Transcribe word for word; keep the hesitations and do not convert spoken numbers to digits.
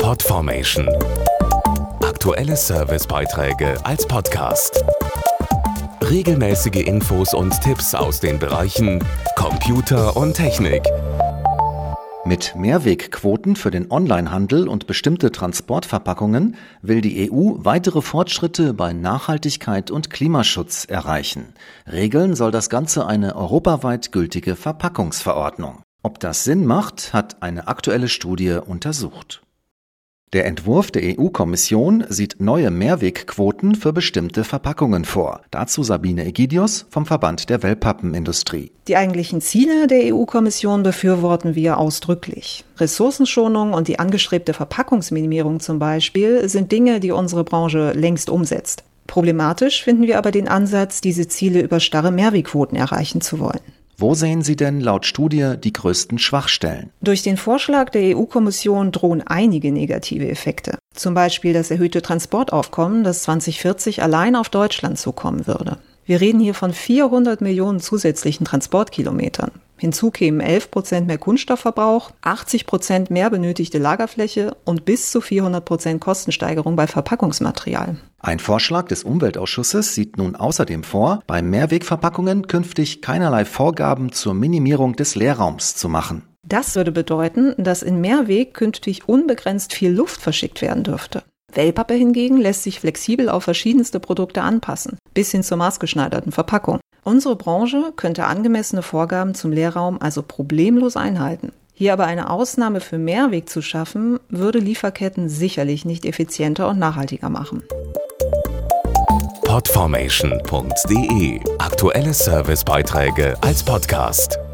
Podformation. Aktuelle Servicebeiträge als Podcast. Regelmäßige Infos und Tipps aus den Bereichen Computer und Technik. Mit Mehrwegquoten für den Onlinehandel und bestimmte Transportverpackungen will die E U weitere Fortschritte bei Nachhaltigkeit und Klimaschutz erreichen. Regeln soll das Ganze eine europaweit gültige Verpackungsverordnung. Ob das Sinn macht, hat eine aktuelle Studie untersucht. Der Entwurf der E U-Kommission sieht neue Mehrwegquoten für bestimmte Verpackungen vor. Dazu Sabine Egidius vom Verband der Wellpappenindustrie. Die eigentlichen Ziele der E U-Kommission befürworten wir ausdrücklich. Ressourcenschonung und die angestrebte Verpackungsminimierung zum Beispiel sind Dinge, die unsere Branche längst umsetzt. Problematisch finden wir aber den Ansatz, diese Ziele über starre Mehrwegquoten erreichen zu wollen. Wo sehen Sie denn laut Studie die größten Schwachstellen? Durch den Vorschlag der E U-Kommission drohen einige negative Effekte. Zum Beispiel das erhöhte Transportaufkommen, das zwanzig vierzig allein auf Deutschland zukommen würde. Wir reden hier von vierhundert Millionen zusätzlichen Transportkilometern. Hinzu kämen elf Prozent mehr Kunststoffverbrauch, achtzig Prozent mehr benötigte Lagerfläche und bis zu vierhundert Prozent Kostensteigerung bei Verpackungsmaterial. Ein Vorschlag des Umweltausschusses sieht nun außerdem vor, bei Mehrwegverpackungen künftig keinerlei Vorgaben zur Minimierung des Leerraums zu machen. Das würde bedeuten, dass in Mehrweg künftig unbegrenzt viel Luft verschickt werden dürfte. Wellpappe hingegen lässt sich flexibel auf verschiedenste Produkte anpassen, bis hin zur maßgeschneiderten Verpackung. Unsere Branche könnte angemessene Vorgaben zum Leerraum also problemlos einhalten. Hier aber eine Ausnahme für Mehrweg zu schaffen, würde Lieferketten sicherlich nicht effizienter und nachhaltiger machen. Podformation punkt de. Aktuelle Servicebeiträge als Podcast.